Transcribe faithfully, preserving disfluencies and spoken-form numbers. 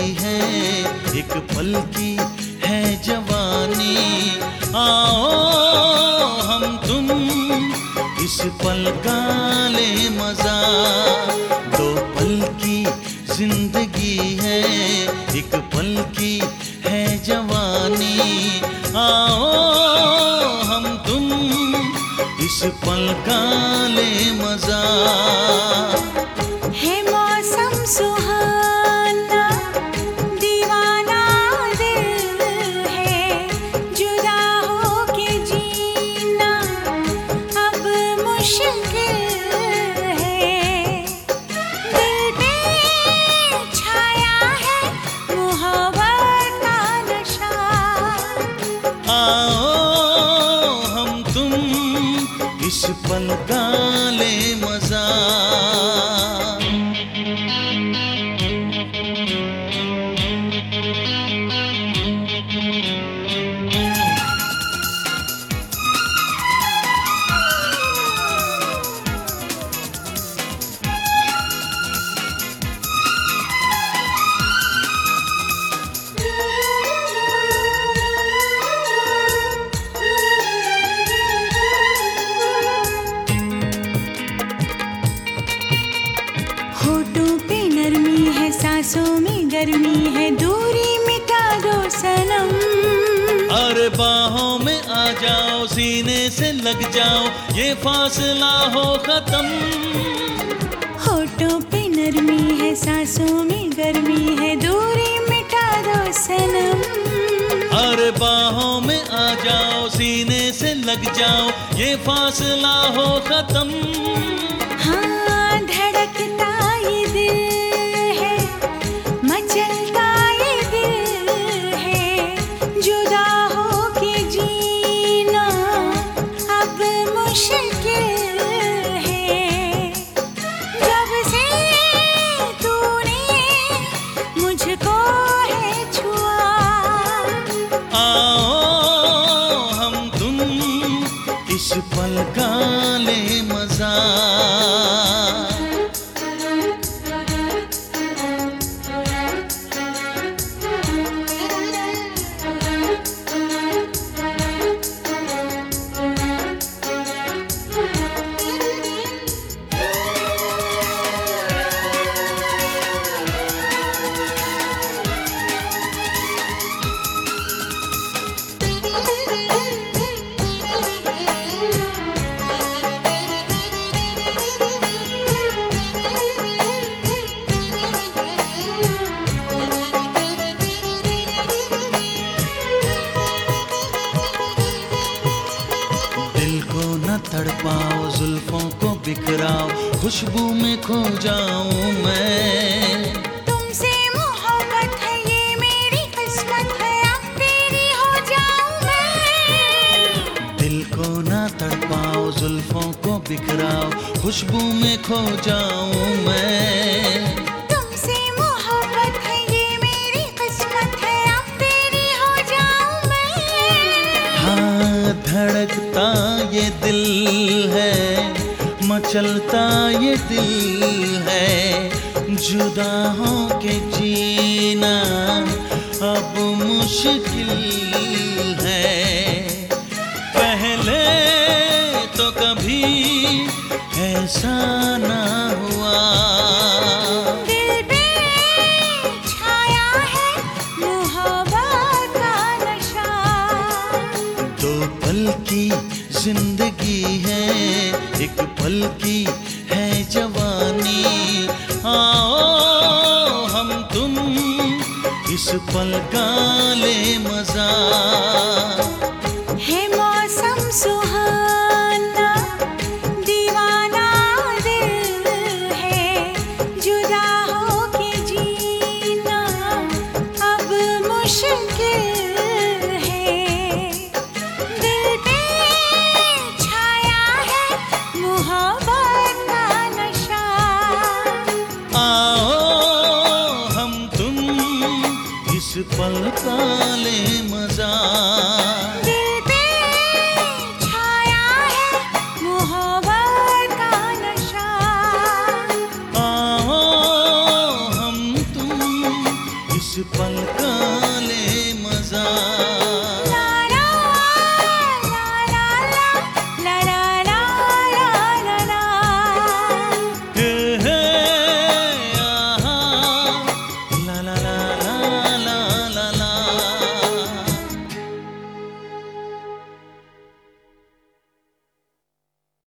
है, एक पल की है जवानी। आओ हम तुम इस पल का ले मजा, दो पल की जिंदगी है, एक पल की है जवानी। आओ हम तुम इस पल का ले मजा। है मौसम सुहाना, दीवाना दिल है, जुदा हो के जीना अब मुश्किल है। दिल पे छाया है मोहब्बत का नशा। आओ हम तुम इस पल का ले मजा। होठों पे नरमी है, सांसों में गर्मी है, दूरी मिटा दो सनम। अरे बाहों में आ जाओ, सीने से लग जाओ, ये फासला हो खत्म। होठों पे नरमी है, सांसों में गर्मी है, दूरी मिटा दो सनम। अरे बाहों में आ जाओ, सीने से लग जाओ, ये फासला हो खत्म। हाँ धड़कता ये दिल है, मचलता ये दिल है, जुदा हो के जीना अब मुश्किल है। जब से तूने मुझको है छुआ। आओ हम तुम इस पल का ले मजा। दिल को न तड़पाओ, जुल्फों को बिखराओ, खुशबू में खो जाऊं मैं। तुमसे मोहब्बत है ये मेरी किस्मत है, अब तेरी हो जाऊं मैं। दिल को न तड़पाओ, जुल्फों को बिखराओ, खुशबू में खो जाऊं मैं। तुमसे मोहब्बत है ये मेरी किस्मत है, अब तेरी हो जाऊं मैं। हाँ धड़कता ये दिल है, मचलता ये दिल है, जुदा हो के जीना अब मुश्किल है। पहले तो कभी ऐसा ना हुआ। दिल पे छाया है मोहब्बत का नशा। दो पल की जिंदगी है, एक पल की है जवानी। आओ हम तुम इस पल का ले मजा। है मौसम सुहाना, दीवाना दिल है, जुदा हो के जीना अब मुश्किल है। दिल पे छाया है मोहब्बत का नशा। आओ हम तुम इस पल का ले मजा। दिल पे छाया है मोहब्बत का नशा। आओ हम तुम इस पल